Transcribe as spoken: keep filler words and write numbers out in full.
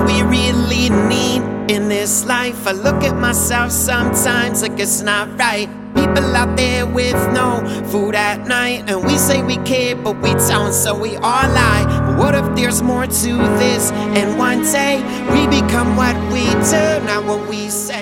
we really need in this life? I look at myself sometimes like it's not right. People out there with no food at night, and we say we care, but we don't, so we all lie. But what if there's more to this, and one day we become what we do, not what we say?